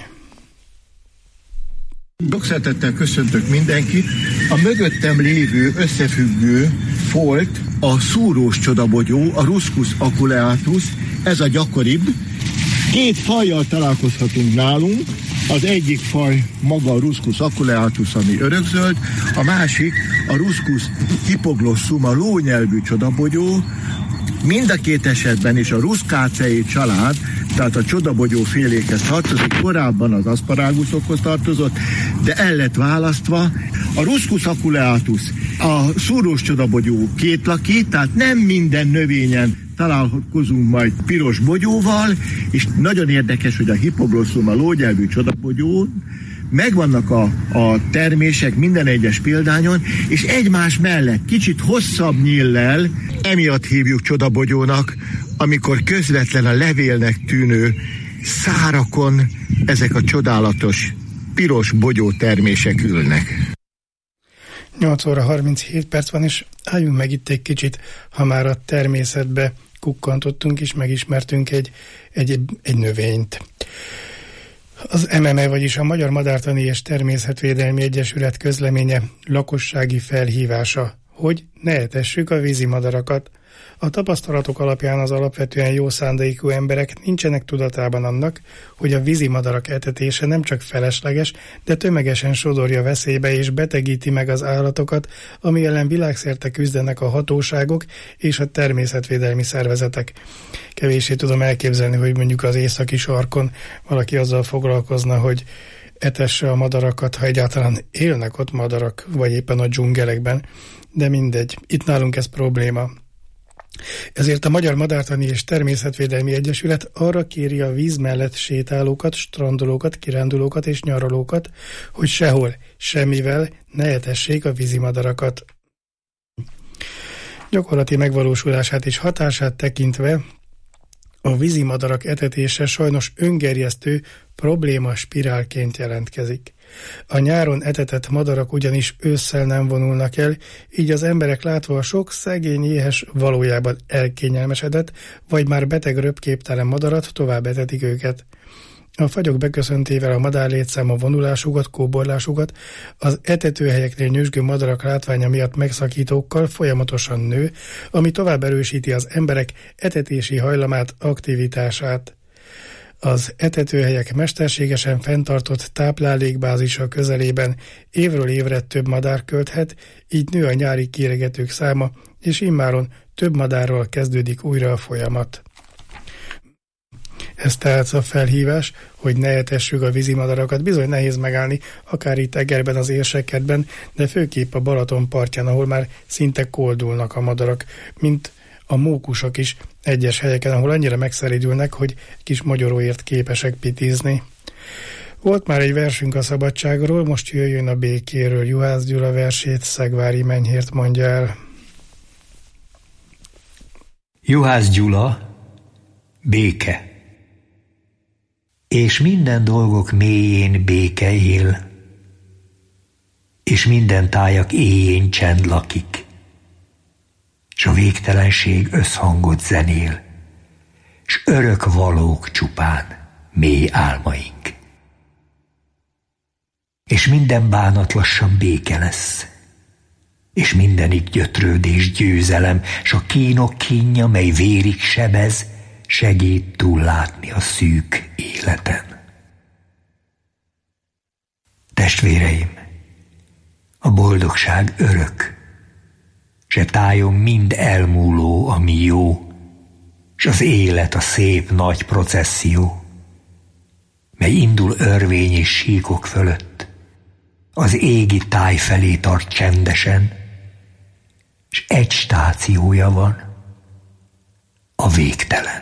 Sok szeretettel köszöntök mindenkit. A mögöttem lévő összefüggő folt a szúrós csodabogyó, a Ruscus aculeatus, ez a gyakoribb. Két fajjal találkozhatunk nálunk. Az egyik faj maga a Ruscus aculeatus, ami örökzöld, a másik a Ruscus hippoglossum, a lónyelvű csodabogyó. Mind a két esetben is a Ruscaceae család, tehát a csodabogyó félékhez tartozik, korábban az aszparáguszokhoz tartozott, de el lett választva. A Ruscus aculeatus, a szúrós csodabogyó kétlaki, tehát nem minden növényen találkozunk majd piros bogyóval, és nagyon érdekes, hogy a hippoglossum, a lónyelvű csodabogyó, megvannak a termések minden egyes példányon, és egymás mellett kicsit hosszabb nyíllel, emiatt hívjuk csodabogyónak, amikor közvetlen a levélnek tűnő szárakon ezek a csodálatos piros bogyó termések ülnek. 8 óra 37 perc van, és álljunk meg itt egy kicsit, ha már a természetbe kukkantottunk, és megismertünk egy növényt. Az MMA, vagyis a Magyar Madártani és Természetvédelmi Egyesület közleménye lakossági felhívása, hogy ne etessük a vízimadarakat. A tapasztalatok alapján az alapvetően jó szándékú emberek nincsenek tudatában annak, hogy a vízimadarak etetése nem csak felesleges, de tömegesen sodorja veszélybe és betegíti meg az állatokat, ami ellen világszerte küzdenek a hatóságok és a természetvédelmi szervezetek. Kevéssé tudom elképzelni, hogy mondjuk az északi sarkon valaki azzal foglalkozna, hogy etesse a madarakat, ha egyáltalán élnek ott madarak, vagy éppen a dzsungelekben, de mindegy, itt nálunk ez probléma. Ezért a Magyar Madártani és Természetvédelmi Egyesület arra kéri a víz mellett sétálókat, strandolókat, kirándulókat és nyaralókat, hogy sehol, semmivel ne etessék a vízimadarakat. Gyakorlati megvalósulását és hatását tekintve a vízimadarak etetése sajnos öngerjesztő probléma spirálként jelentkezik. A nyáron etetett madarak ugyanis ősszel nem vonulnak el, így az emberek látva a sok szegény éhes, valójában elkényelmesedett, vagy már beteg röpképtelen madarat tovább etetik őket. A fagyok beköszöntével a madárlétszám a vonulásukat, kóborlásukat, az etetőhelyeknél nyüzsgő madarak látványa miatt megszakítókkal folyamatosan nő, ami tovább erősíti az emberek etetési hajlamát, aktivitását. Az etetőhelyek mesterségesen fenntartott táplálékbázisa közelében évről évre több madár költhet, így nő a nyári kéregetők száma, és immáron több madárral kezdődik újra a folyamat. Ez tehát a felhívás, hogy ne etessük a vízimadarakat, bizony nehéz megállni, akár itt Egerben, az Érsekkertben, de főképp a Balaton partján, ahol már szinte koldulnak a madarak, mint a mókusok is egyes helyeken, ahol annyira megszeridülnek, hogy kis magyaróért képesek pitizni. Volt már egy versünk a szabadságról, most jöjjön a békéről. Juhász Gyula versét Szegvári Menyhért mondja el. Juhász Gyula, béke. És minden dolgok mélyén béke él, és minden tájak éjjén csend lakik, s a végtelenség összhangot zenél, s örök valók csupán mély álmaink. És minden bánat lassan béke lesz, és mindenik gyötrődés győzelem, s a kínok kínja, mely vérig sebez, segít túllátni a szűk életen. Testvéreim, a boldogság örök, se tájon mind elmúló, ami jó, s az élet a szép nagy processzió, mely indul örvény és síkok fölött, az égi táj felé tart csendesen, s egy stációja van, a végtelen.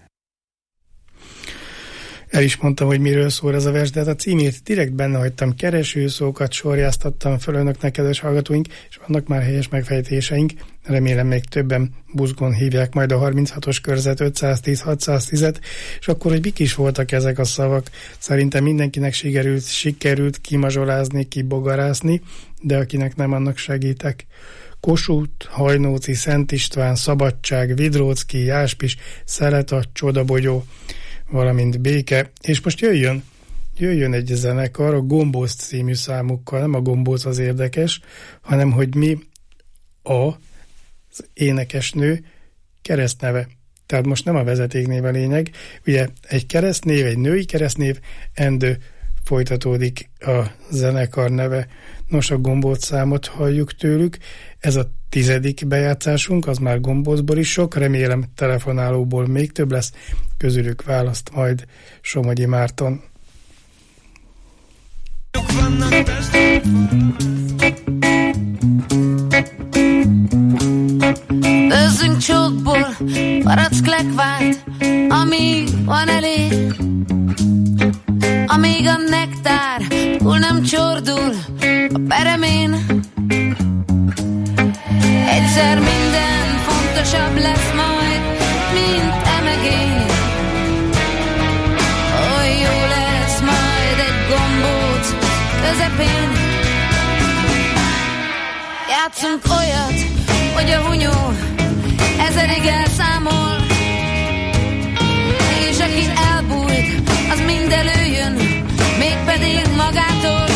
El is mondtam, hogy miről szól ez a vers, de hát a címét direkt benne hagytam, keresőszókat sorjáztattam föl önöknek, kedves hallgatóink, és vannak már helyes megfejtéseink, remélem még többen buzgón hívják majd a 36-os körzet 510-610-et, és akkor, hogy mik is voltak ezek a szavak, szerintem mindenkinek sikerült kimazsolázni, kibogarászni, de akinek nem, annak segítek. Kossuth, Hajnóci, Szent István, Szabadság, Vidróczki, Jáspis, Szeleta, Csodabogyó, valamint béke, és most jöjjön egy zenekar a Gombóc című számukkal, nem a gombóc az érdekes, hanem hogy mi az énekesnő keresztneve. Tehát most nem a vezetéknév a lényeg, ugye egy keresztnév, egy női keresztnév, Endő folytatódik a zenekar neve. Nos, a Gombóc számot halljuk tőlük, ez a 10. bejátszásunk, az már Gombócból is sok, remélem telefonálóból még több lesz, közülük választ majd Somogyi Márton. Özzünk csókból, parack lekvárt, amíg van elég, amíg a nektár túl nem csordul a peremén. Egyszer minden fontosabb lesz majd, mint emegény. Oly jó lesz majd egy gombóc közepén. Játszunk olyat, hogy a hunyó ezerig elszámol, és aki elbújt, az mind előjön, mégpedig magától.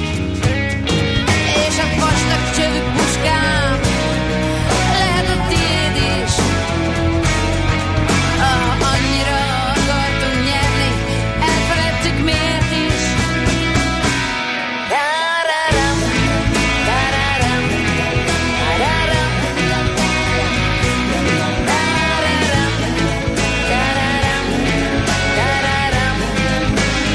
És a vastag csövű puskám lehet a tiéd is. Annyira akartunk nyerni, elfeledtük miért is. Tararam, tararam, tararam, tararam, tararam, tararam.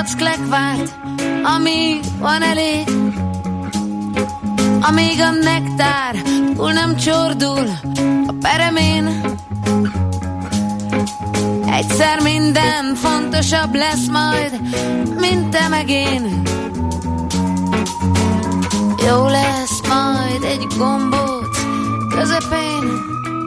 macskleg várt, amíg van elég, amíg a nektár túl nem csordul a peremén. Egyszer minden fontosabb lesz majd, mint te meg én. Jó lesz majd egy gombóc közepén.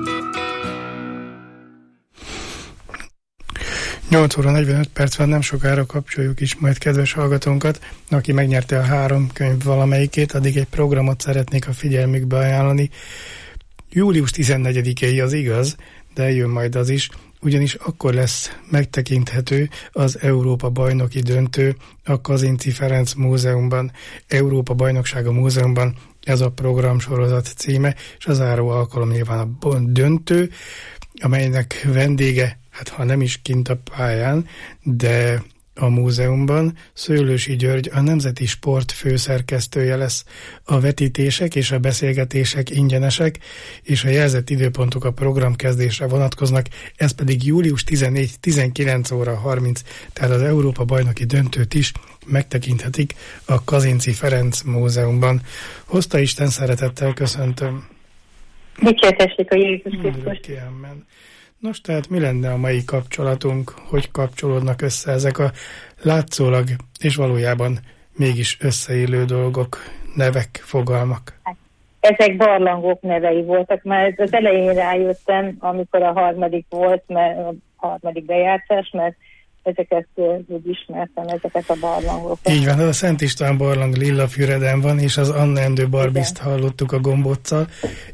8 óra 45 perc van, nem sokára kapcsoljuk is majd kedves hallgatónkat, aki megnyerte a 3 könyv valamelyikét, addig egy programot szeretnék a figyelmükbe ajánlani. Július 14-i az igaz, de eljön majd az is, ugyanis akkor lesz megtekinthető az Európa bajnoki döntő a Kazinczy Ferenc Múzeumban, Európa Bajnoksága Múzeumban, ez a programsorozat címe, és az záró alkalom nyilván a döntő, amelynek vendége, hát ha nem is kint a pályán, de a múzeumban Szőlősi György, a Nemzeti Sport főszerkesztője lesz. A vetítések és a beszélgetések ingyenesek, és a jelzett időpontok a programkezdésre vonatkoznak, ez pedig július 14-19 óra 30, tehát az Európa bajnoki döntőt is megtekinthetik a Kazinczy Ferenc Múzeumban. Hozta Isten, szeretettel köszöntöm. Dicsértessék a Jézus Krisztus. Nos, tehát mi lenne a mai kapcsolatunk, hogy kapcsolódnak össze ezek a látszólag és valójában mégis összeillő dolgok, nevek, fogalmak? Ezek barlangok nevei voltak, mert az elején rájöttem, amikor a harmadik volt, mert a harmadik bejátszás, mert ezeket úgy ismertem, ezeket a barlangokat. Így van, a Szent István barlang Lillafüreden van, és az Anna Endő Barbiszt hallottuk a gombóccal.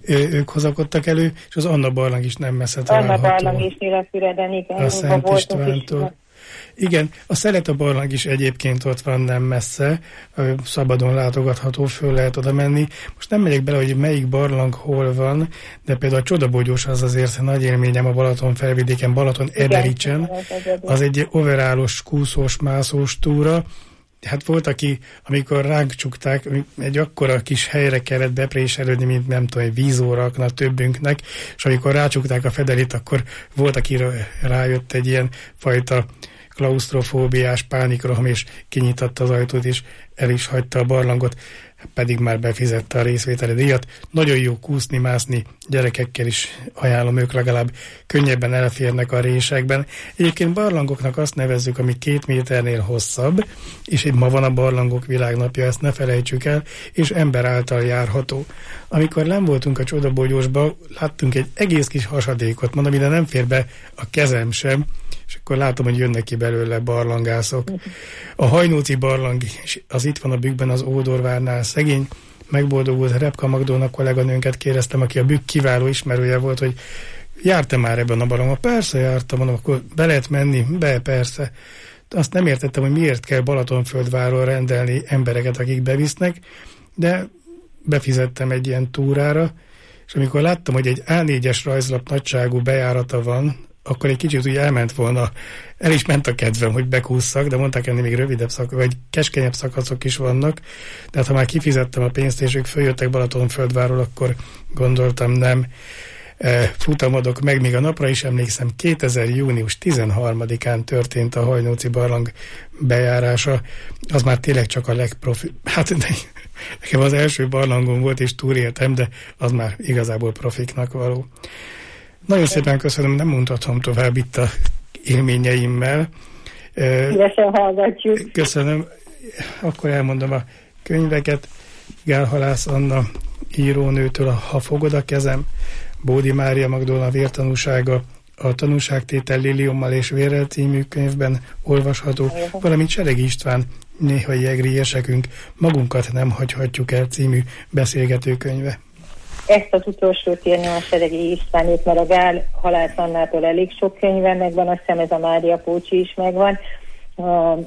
Ők hozakodtak elő, és az Anna barlang is nem messze található. Anna barlang is Lillafüreden, igen. A Szent Istvántól. Igen, a Szeleta barlang is egyébként ott van nem messze, szabadon látogatható, föl lehet oda menni. Most nem megyek bele, hogy melyik barlang hol van, de például a Csodabogyós az azért nagy élményem a Balaton felvidéken, Balaton Edericsen. Az egy overálos, kúszós, mászós túra. Hát volt, aki, amikor ránk csukták, egy akkora kis helyre kellett bepréselődni, mint nem tudom, egy vízóraknak, többünknek, és amikor rácsukták a fedelit, akkor volt, aki rájött egy ilyen fajta klausztrofóbiás pánikroham, és kinyitatta az ajtót, és el is hagyta a barlangot, pedig már befizette a részvételi díjat. Nagyon jó kúszni, mászni, gyerekekkel is ajánlom, ők legalább könnyebben elférnek a résekben. Egyébként barlangoknak azt nevezzük, ami 2 méternél hosszabb, és ma van a barlangok világnapja, ezt ne felejtsük el, és ember által járható. Amikor nem voltunk a Csodabogyósba, láttunk egy egész kis hasadékot, mondom, ide nem fér be a kezem sem, és akkor látom, hogy jönnek ki belőle barlangászok. A Hajnóci barlang, az itt van a Bükkben, az Ódorvárnál, szegény, megboldogult Repka Magdónak kolléganőnket kérdeztem, aki a Bükk kiváló ismerője volt, hogy jártam már ebben a barlangban. Persze jártam, mondom, akkor be lehet menni? Be, persze. Azt nem értettem, hogy miért kell Balatonföldvárról rendelni embereket, akik bevisznek, de befizettem egy ilyen túrára, és amikor láttam, hogy egy A4-es rajzlap nagyságú bejárata van, akkor egy kicsit úgy elment volna, el is ment a kedvem, hogy bekússzak, de mondták, ennél még rövidebb vagy keskenyebb szakaszok is vannak, de hát ha már kifizettem a pénzt, és ők följöttek Balatonföldvárról, akkor gondoltam, nem futamodok meg, még a napra is emlékszem, 2000. június 13-án történt a Hajnóci barlang bejárása, az már tényleg csak a legprofi, hát nekem az első barlangom volt, és túléltem, de az már igazából profiknak való. Nagyon szépen köszönöm, nem mondhatom tovább itt a élményeimmel. Szívesen hallgatjuk. Köszönöm. Akkor elmondom a könyveket. Gál Halász Anna írónőtől a Ha fogod a kezem, Bódi Mária Magdolna vértanúsága, a Tanúságtétel Liliommal és Vérrel című könyvben olvasható, valamint Seregi István Néhai egri esekünk, Magunkat nem hagyhatjuk el című beszélgetőkönyve. Ezt az utolsót írni a Seregi Istvánét, mert a Gál Halász Annától elég sok könyve megvan, azt hiszem ez a Mária Pócsi is megvan, a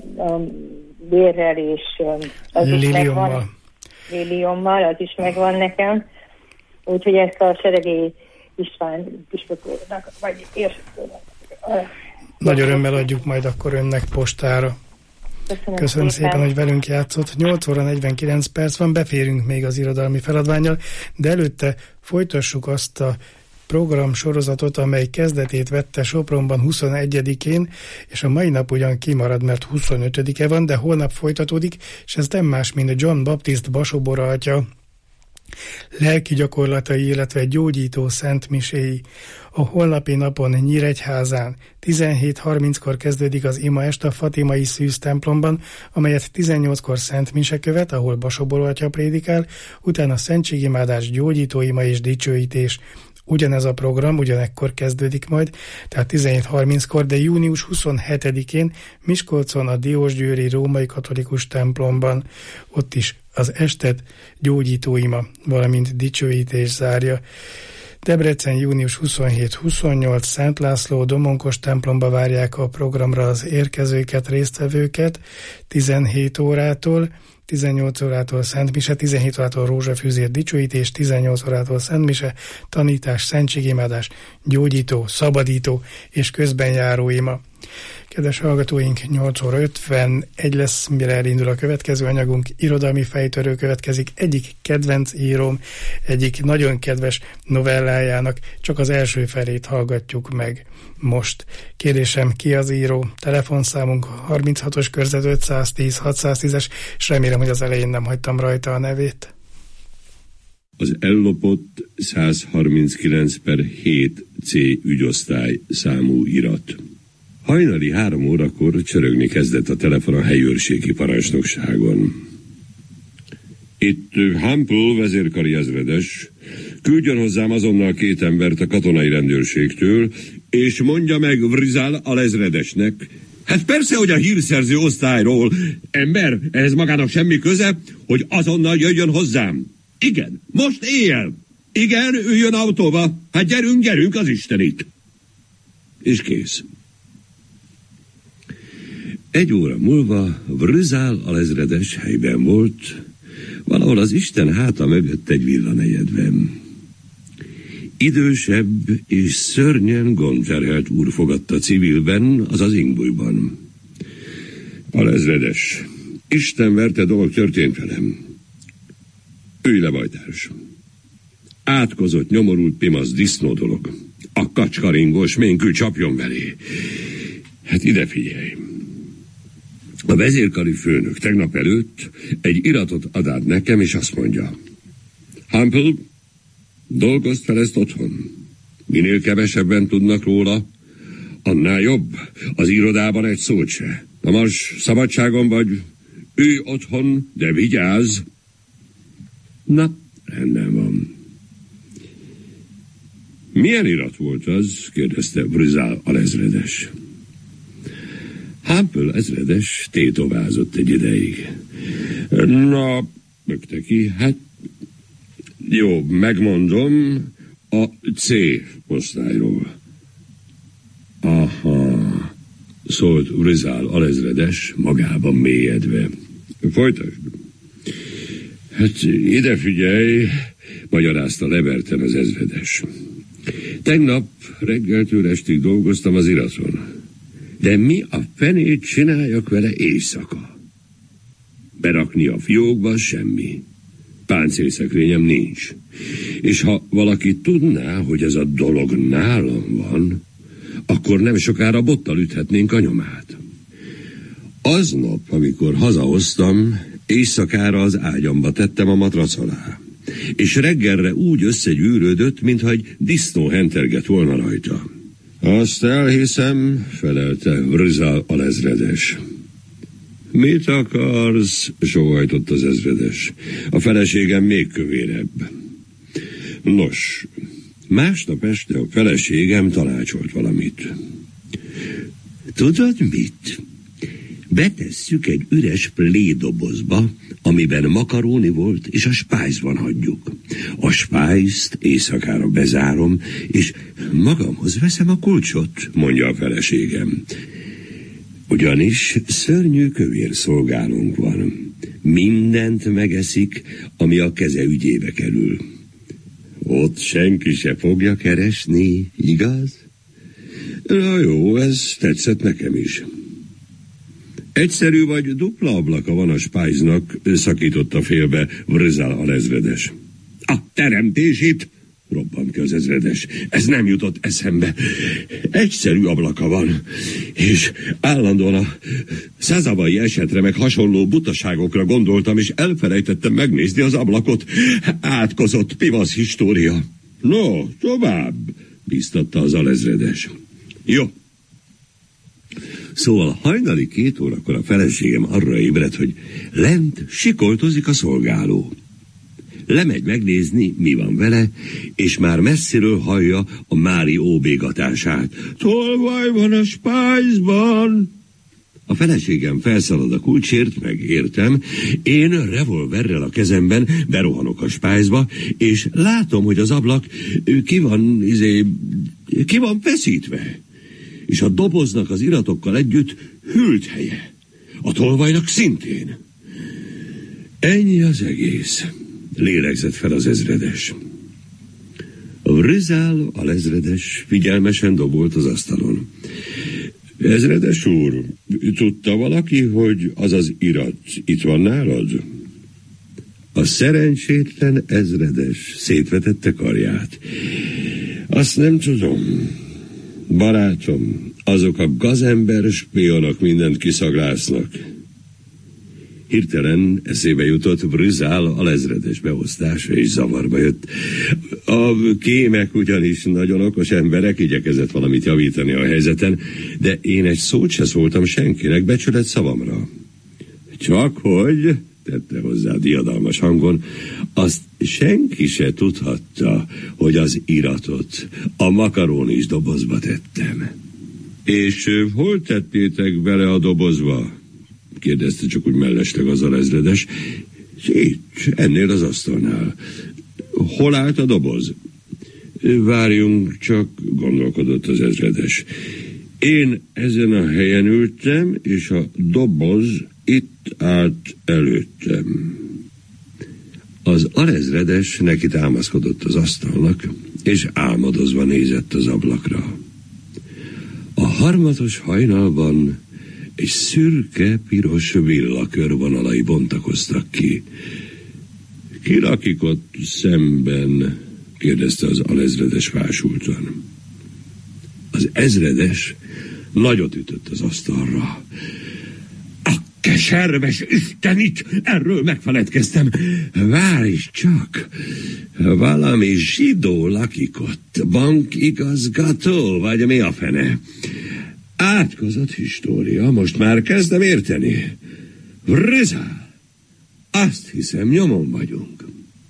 Vérrel és az is megvan. Liliommal, az is megvan nekem. Úgyhogy ezt a Seregi István püspökúrnak, vagy érsőkúrnak. Nagy örömmel adjuk majd akkor önnek postára. Köszönöm szépen, hogy velünk játszott. 8 óra 49 perc van, beférünk még az irodalmi feladvánnyal, de előtte folytassuk azt a programsorozatot, amely kezdetét vette Sopronban 21-én, és a mai nap ugyan kimarad, mert 25-e van, de holnap folytatódik, és ez nem más, mint John Baptist Basobora atya lelki gyakorlatai, illetve gyógyító szentmiséi. A holnapi napon Nyíregyházán 17:30-kor kezdődik az imaest a Fatimai Szűz templomban, amelyet 18-kor szentmise követ, ahol Basobora atya prédikál, utána szentségimádás, gyógyítóima és dicsőítés. Ugyanez a program ugyanekkor kezdődik majd, tehát 17:30-kor, de június 27-én Miskolcon a Diósgyőri Római Katolikus templomban. Ott is az estet gyógyítóima, valamint dicsőítés zárja. Debrecen június 27-28 Szent László Domonkos templomba várják a programra az érkezőket, résztvevőket 17 órától, 18 órától szentmise, 17 órától rózsafűzér dicsőítés, 18 órától szentmise, tanítás, szentségimádás, gyógyító, szabadító és közbenjáró ima. Kedves hallgatóink, 8 óra 51 lesz, mire elindul a következő anyagunk. Irodalmi fejtörő következik. Egyik kedvenc íróm, egyik nagyon kedves novellájának csak az első felét hallgatjuk meg most. Kérdésem, ki az író? Telefonszámunk 36-os körzet 510 610-es, és remélem, hogy az elején nem hagytam rajta a nevét. Az ellopott 139/7 C ügyosztály számú irat. Hajnali 3 órakor csörögni kezdett a telefon a helyőrségi parancsnokságon. Itt Hampel vezérkari ezredes, küldjön hozzám azonnal 2 embert a katonai rendőrségtől, és mondja meg Vrizál alezredesnek. Hát persze, hogy a hírszerző osztályról. Ember, ehhez magának semmi köze, hogy azonnal jöjjön hozzám. Igen, most éjjel. Igen, üljön autóba. Hát gyerünk, az Istenit. És kész. 1 óra múlva Vrizál alezredes helyben volt, valahol az Isten háta mögött egy villanegyedben. Idősebb és szörnyen gondterhelt úr fogadta civilben, azaz Ingbujban. Alezredes, Isten verte dolog történt velem. Ülj le, bajtárs. Átkozott, nyomorult, pimasz disznó dolog. A kacskaringós ménkű csapjon belé. Hát ide figyelj. A vezérkari főnök tegnap előtt egy iratot ad át nekem, és azt mondja: Hampel, dolgozd fel ezt otthon. Minél kevesebben tudnak róla, annál jobb. Az irodában egy szót se. Na most szabadságon vagy, ülj otthon, de vigyázz. Na, rendben van. Milyen irat volt az? Kérdezte Vrizál alezredes. Hampel ezredes tétovázott egy ideig. Na, mögte ki, hát jó, megmondom, a C osztályról. Aha, szólt Vrizál alezredes magában mélyedve. Folytasd. Hát ide figyelj, magyarázta leverten az ezredes. Tegnap reggeltől estig dolgoztam az iraton. De mi a fenét csináljak vele éjszaka? Berakni a fiókba semmi. Páncélszekrényem nincs. És ha valaki tudná, hogy ez a dolog nálam van, akkor nem sokára bottal üthetnénk a nyomát. Aznap, amikor hazahoztam, éjszakára az ágyamba tettem a matrac alá. És reggelre úgy összegyűrődött, mintha egy disznó hentergett volna rajta. Azt elhiszem, felelte Vrizál alezredes. Mit akarsz? Sóhajtott az ezredes. A feleségem még kövérebb. Nos, másnap este a feleségem tanácsolt valamit. Tudod mit? Betesszük egy üres plédobozba, amiben makaróni volt, és a spájzban hagyjuk. A spájzt éjszakára bezárom, és magamhoz veszem a kulcsot, mondja a feleségem. Ugyanis szörnyű kövér szolgálónk van. Mindent megeszik, ami a keze ügyébe kerül. Ott senki se fogja keresni, igaz? Na jó, ez tetszett nekem is. Egyszerű vagy dupla ablaka van a spájznak, szakította félbe Vrizál alezredes. A teremtését, Robbant ki az ezredes. Ez nem jutott eszembe. Egyszerű ablaka van, és állandóan a százavai esetre meg hasonló butaságokra gondoltam, és elfelejtettem megnézni az ablakot. Átkozott pivasz história. No, tovább, bíztatta az alezredes. Jó. Szóval hajnali 2 órakor a feleségem arra ébredt, hogy lent sikoltozik a szolgáló. Lemegy megnézni, mi van vele, és már messziről hallja a Mári óbégatását. Tolvaj van a spájzban! A feleségem felszalad a kulcsért, megértem. Én revolverrel a kezemben berohanok a spájzba, és látom, hogy az ablak ki van feszítve. És a doboznak az iratokkal együtt hűlt helye. A tolvajnak szintén. Ennyi az egész. Lélegzett fel az ezredes. A Rizál, a lezredes figyelmesen dobolt az asztalon. Ezredes úr, tudta valaki, hogy az az irat itt van nálad? A szerencsétlen ezredes szétvetette karját. Azt nem tudom. Barátom, azok a gazember spionok mindent kiszaglásznak. Hirtelen eszébe jutott Brüsszál a lezredes beosztása, és zavarba jött. A kémek ugyanis nagyon okos emberek, igyekezett valamit javítani a helyzeten, de én egy szót se szóltam senkinek becsület szavamra. Csak hogy, tette hozzá diadalmas hangon, azt senki se tudhatta, hogy az iratot a makarónis dobozba tettem. És hol tettétek bele a dobozba? Kérdezte csak úgy mellesleg az alezredes. Itt, ennél az asztalnál. Hol állt a doboz? Várjunk csak, gondolkodott az ezredes. Én ezen a helyen ültem, és a doboz itt állt előttem. Az alezredes neki támaszkodott az asztalnak, és álmodozva nézett az ablakra. A harmatos hajnalban egy szürke-piros villakörvonalai bontakoztak ki. Ki lakik ott szemben? Kérdezte az alezredes fásultan. Az ezredes nagyot ütött az asztalra. A keserves istenit! Erről megfeledkeztem. Várj csak! Valami zsidó lakik ott. Bankigazgató, vagy mi a fene? Átkozott história, most már kezdem érteni. Rizál! Azt hiszem, nyomon vagyunk.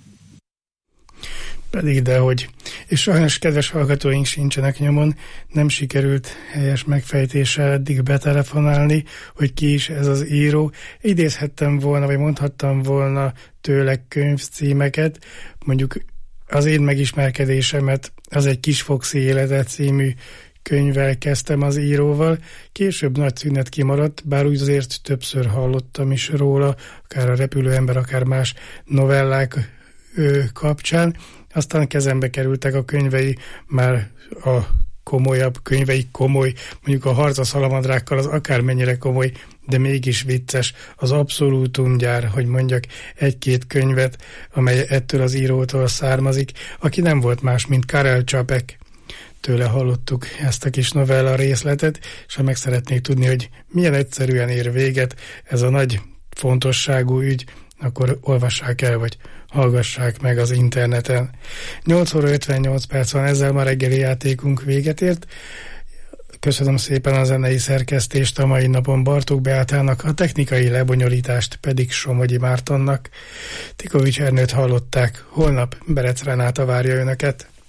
Pedig dehogy. És sajnos kedves hallgatóink sincsenek nyomon, nem sikerült helyes megfejtéssel eddig betelefonálni, hogy ki is ez az író. Idézhettem volna, vagy mondhattam volna tőle könyvcímeket, mondjuk az én megismerkedésemet, az egy Kis Foxy élete című könyvvel kezdtem az íróval, később nagy szünet kimaradt, bár úgy azért többször hallottam is róla, akár a Repülőember, akár más novellák kapcsán. Aztán kezembe kerültek a könyvei, már a komolyabb könyvei, komoly, mondjuk a Harc a szalamandrákkal az akármennyire komoly, de mégis vicces, az Abszolútumgyár, hogy mondjak egy-két könyvet, amely ettől az írótól származik, aki nem volt más, mint Karel Čapek. Tőle hallottuk ezt a kis novella részletet, és ha meg szeretnék tudni, hogy milyen egyszerűen ér véget ez a nagy fontosságú ügy, akkor olvassák el, vagy hallgassák meg az interneten. 8 óra 58 perc van, ezzel ma reggeli játékunk véget ért. Köszönöm szépen a zenei szerkesztést a mai napon Bartók Beátának, a technikai lebonyolítást pedig Somogyi Mártonnak. Tikovics Ernőt hallották, holnap Berec Renáta várja önöket.